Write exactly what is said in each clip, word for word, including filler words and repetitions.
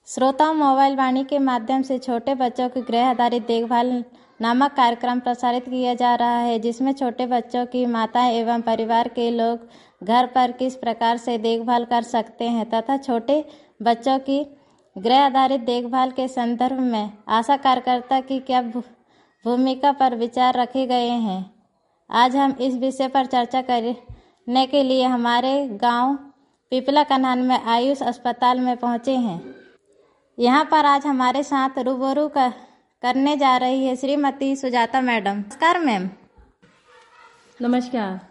श्रोताओं, मोबाइल वाणी के माध्यम से छोटे बच्चों की गृह आधारित देखभाल नामक कार्यक्रम प्रसारित किया जा रहा है, जिसमें छोटे बच्चों की माताएं एवं परिवार के लोग घर पर किस प्रकार से देखभाल कर सकते हैं तथा छोटे बच्चों की गृह आधारित देखभाल के संदर्भ में आशा कार्यकर्ता की क्या भूमिका पर विचार रखे गए हैं। आज हम इस विषय पर चर्चा करने के लिए हमारे गांव पिपला कन्हान में आयुष अस्पताल में पहुंचे हैं। यहाँ पर आज हमारे साथ रूबरू कर, करने जा रही है श्रीमती सुजाता मैडम। नमस्कार मैम। नमस्कार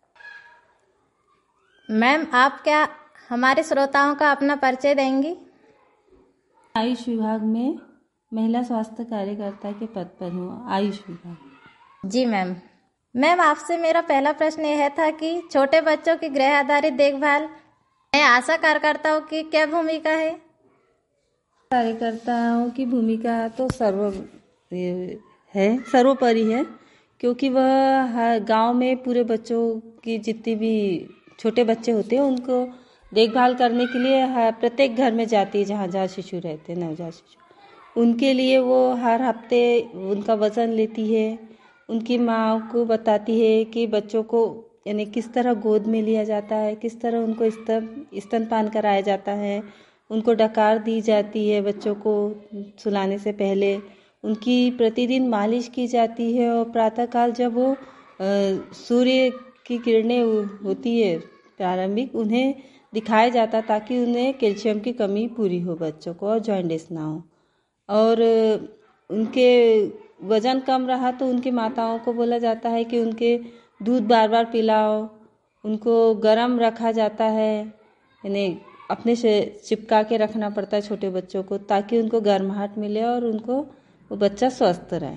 मैम, आप क्या हमारे श्रोताओं का अपना परिचय देंगी? आयुष विभाग में महिला स्वास्थ्य कार्यकर्ता के पद पर हूँ। आयुष विभाग। जी मैम। मैम, आपसे मेरा पहला प्रश्न यह था कि छोटे बच्चों की गृह आधारित देखभाल में आशा कार्यकर्ताओं की क्या भूमिका है? कार्यकर्ताओं की भूमिका तो सर्व है सर्वोपरि है, क्योंकि वह गांव में पूरे बच्चों की जितने भी छोटे बच्चे होते हैं उनको देखभाल करने के लिए प्रत्येक घर में जाती है जहाँ जहाँ शिशु रहते हैं, नवजात शिशु। उनके लिए वो हर हफ्ते उनका वज़न लेती है, उनकी माँ को बताती है कि बच्चों को यानी किस तरह गोद में लिया जाता है, किस तरह उनको स्तन स्तनपान कराया जाता है, उनको डकार दी जाती है बच्चों को सुलाने से पहले, उनकी प्रतिदिन मालिश की जाती है और प्रातःकाल जब वो सूर्य की किरणें होती है प्रारंभिक, उन्हें दिखाया जाता ताकि उन्हें कैल्शियम की कमी पूरी हो बच्चों को और जॉन्डिस ना हो। और उनके वज़न कम रहा तो उनकी माताओं को बोला जाता है कि उनके दूध बार बार पिलाओ, उनको गर्म रखा जाता है, यानी अपने से चिपका के रखना पड़ता है छोटे बच्चों को ताकि उनको गर्माहट मिले और उनको वो बच्चा स्वस्थ रहे।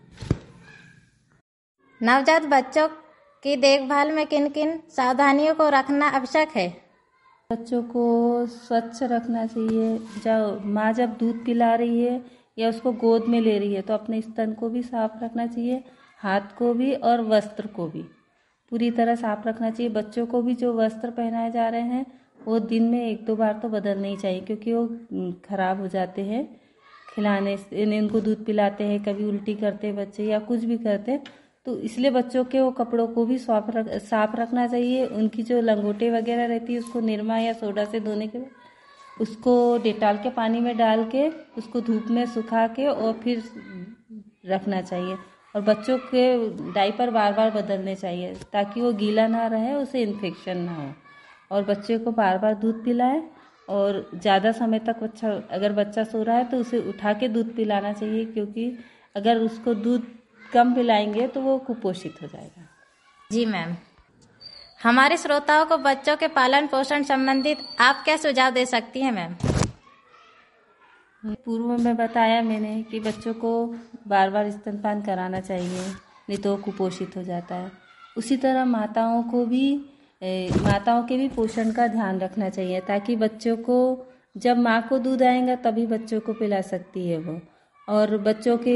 नवजात बच्चों की देखभाल में किन किन सावधानियों को रखना आवश्यक है? बच्चों को स्वच्छ रखना चाहिए। जब माँ जब दूध पिला रही है या उसको गोद में ले रही है तो अपने स्तन को भी साफ रखना चाहिए, हाथ को भी और वस्त्र को भी पूरी तरह साफ रखना चाहिए। बच्चों को भी जो वस्त्र पहनाए जा रहे हैं वो दिन में एक दो बार तो बदलने ही चाहिए, क्योंकि वो खराब हो जाते हैं खिलाने से। उनको दूध पिलाते हैं, कभी उल्टी करते हैं बच्चे या कुछ भी करते हैं, तो इसलिए बच्चों के वो कपड़ों को भी साफ रख साफ रखना चाहिए। उनकी जो लंगोटे वगैरह रहती है उसको निरमा या सोडा से धोने के बाद उसको डेटॉल के पानी में डाल के उसको धूप में सुखा के और फिर रखना चाहिए। और बच्चों के डायपर बार बार बदलने चाहिए ताकि वो गीला ना रहे, उसे इन्फेक्शन ना हो। और बच्चे को बार बार दूध पिलाएं और ज़्यादा समय तक बच्चा अगर बच्चा सो रहा है तो उसे उठा के दूध पिलाना चाहिए, क्योंकि अगर उसको दूध कम पिलाएंगे तो वो कुपोषित हो जाएगा। जी मैम। हमारे श्रोताओं को बच्चों के पालन पोषण संबंधित आप क्या सुझाव दे सकती हैं मैम? पूर्व में बताया मैंने कि बच्चों को बार बार स्तनपान कराना चाहिए, नहीं तो कुपोषित हो जाता है। उसी तरह माताओं को भी ए, माताओं के भी पोषण का ध्यान रखना चाहिए ताकि बच्चों को जब माँ को दूध आएगा तभी बच्चों को पिला सकती है वो। और बच्चों के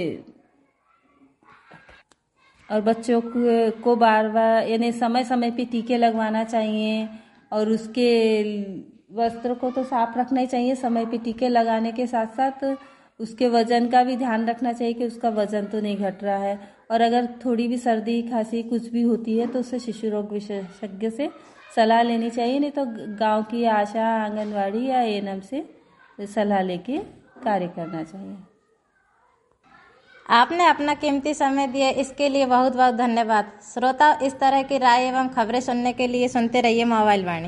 और बच्चों को बार बार यानी समय समय पे टीके लगवाना चाहिए और उसके वस्त्र को तो साफ रखना ही चाहिए। समय पे टीके लगाने के साथ साथ उसके वजन का भी ध्यान रखना चाहिए कि उसका वजन तो नहीं घट रहा है। और अगर थोड़ी भी सर्दी खांसी कुछ भी होती है तो उससे शिशु रोग विशेषज्ञ से सलाह लेनी चाहिए, नहीं तो गांव की आशा, आंगनवाड़ी या एएनएम से सलाह लेके कार्य करना चाहिए। आपने अपना कीमती समय दिया, इसके लिए बहुत बहुत धन्यवाद। श्रोता, इस तरह की राय एवं खबरें सुनने के लिए सुनते रहिए मोबाइल वाणी।